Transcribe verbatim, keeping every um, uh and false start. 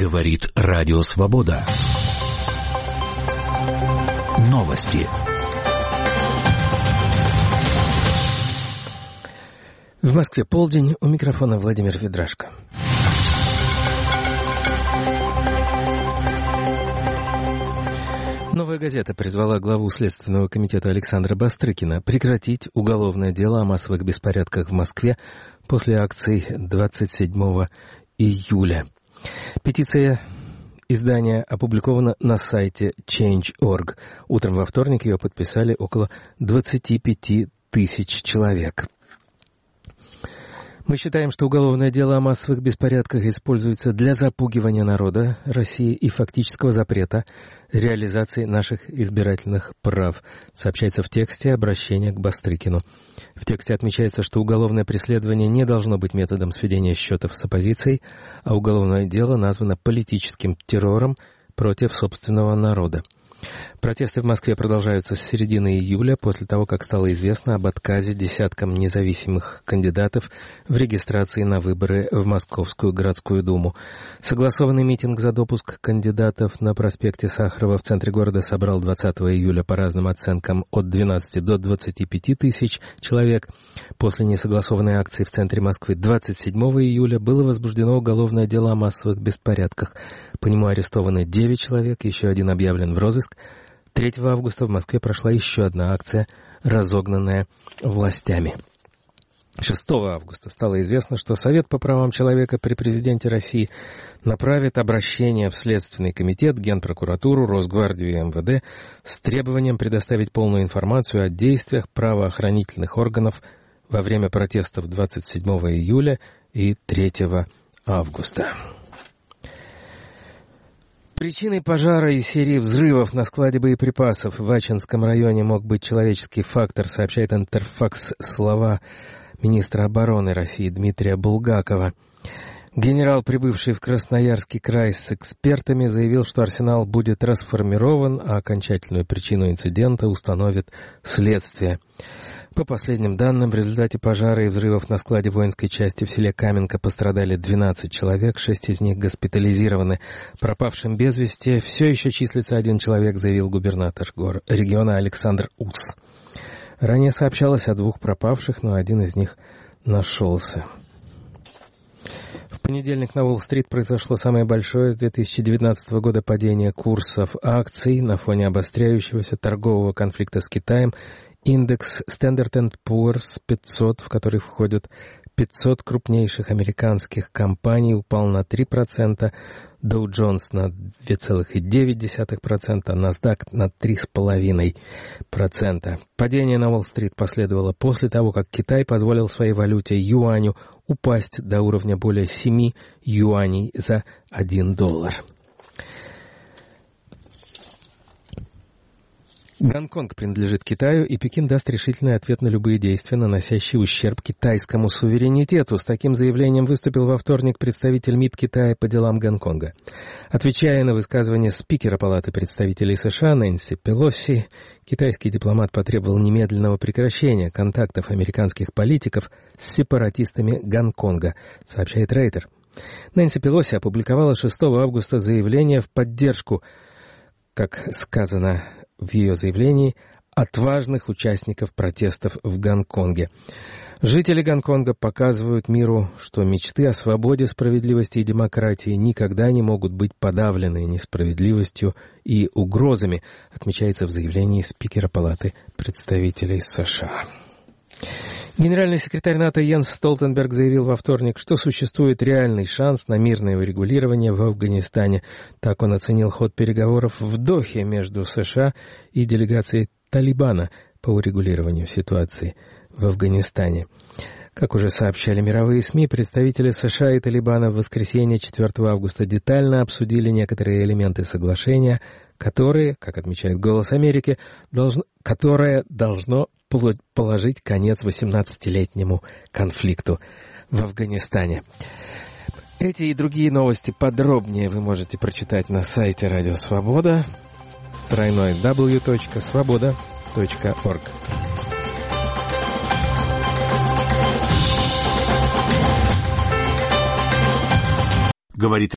Говорит Радио Свобода. Новости. В Москве полдень. У микрофона Владимир Ведрашко. «Новая газета» призвала главу Следственного комитета Александра Бастрыкина прекратить уголовное дело о массовых беспорядках в Москве после акций двадцать седьмого июля. Петиция издания опубликована на сайте чейндж точка орг. Утром во вторник ее подписали около двадцать пять тысяч человек. Мы считаем, что уголовное дело о массовых беспорядках используется для запугивания народа России и фактического запрета реализации наших избирательных прав, сообщается в тексте обращения к Бастрыкину. В тексте отмечается, что уголовное преследование не должно быть методом сведения счетов с оппозицией, а уголовное дело названо политическим террором против собственного народа. Протесты в Москве продолжаются с середины июля, после того, как стало известно об отказе десяткам независимых кандидатов в регистрации на выборы в Московскую городскую думу. Согласованный митинг за допуск кандидатов на проспекте Сахарова в центре города собрал двадцатого июля по разным оценкам от двенадцати до двадцати пяти тысяч человек. После несогласованной акции в центре Москвы двадцать седьмого июля было возбуждено уголовное дело о массовых беспорядках. По нему арестованы девять человек, еще один объявлен в розыск. третьего августа в Москве прошла еще одна акция, разогнанная властями. шестого августа стало известно, что Совет по правам человека при президенте России направит обращение в Следственный комитет, Генпрокуратуру, Росгвардию и эм вэ дэ с требованием предоставить полную информацию о действиях правоохранительных органов во время протестов двадцать седьмого июля и третьего августа. Причиной пожара и серии взрывов на складе боеприпасов в Ачинском районе мог быть человеческий фактор, сообщает Интерфакс слова министра обороны России Дмитрия Булгакова. Генерал, прибывший в Красноярский край с экспертами, заявил, что арсенал будет расформирован, а окончательную причину инцидента установит следствие. По последним данным, в результате пожара и взрывов на складе воинской части в селе Каменка пострадали двенадцать человек, шесть из них госпитализированы. Пропавшим без вести все еще числится один человек, заявил губернатор региона Александр Ус. Ранее сообщалось о двух пропавших, но один из них нашелся. В понедельник на Уолл-стрит произошло самое большое с две тысячи девятнадцатого года падение курсов акций на фоне обостряющегося торгового конфликта с Китаем. Индекс Standard энд Poor's пятьсот, в который входят пятьсот крупнейших американских компаний, упал на три процента, Dow Jones на два целых девять десятых процента, NASDAQ на три целых пять десятых процента. Падение на Уолл-стрит последовало после того, как Китай позволил своей валюте юаню упасть до уровня более семи юаней за один доллар. Гонконг принадлежит Китаю, и Пекин даст решительный ответ на любые действия, наносящие ущерб китайскому суверенитету. С таким заявлением выступил во вторник представитель МИД Китая по делам Гонконга. Отвечая на высказывание спикера Палаты представителей США Нэнси Пелоси, китайский дипломат потребовал немедленного прекращения контактов американских политиков с сепаратистами Гонконга, сообщает Рейтер. Нэнси Пелоси опубликовала шестого августа заявление в поддержку, как сказано в ее заявлении, отважных участников протестов в Гонконге. Жители Гонконга показывают миру, что мечты о свободе, справедливости и демократии никогда не могут быть подавлены несправедливостью и угрозами, отмечается в заявлении спикера Палаты представителей США. Генеральный секретарь НАТО Йенс Столтенберг заявил во вторник, что существует реальный шанс на мирное урегулирование в Афганистане. Так он оценил ход переговоров в Дохе между США и делегацией Талибана по урегулированию ситуации в Афганистане. Как уже сообщали мировые СМИ, представители США и Талибана в воскресенье четвёртого августа детально обсудили некоторые элементы соглашения, которые, как отмечает «Голос Америки», должно, которое должно положить конец восемнадцатилетнему конфликту в Афганистане. Эти и другие новости подробнее вы можете прочитать на сайте Радио Свобода, тройной дабл ю точка свобода точка орг. Говорит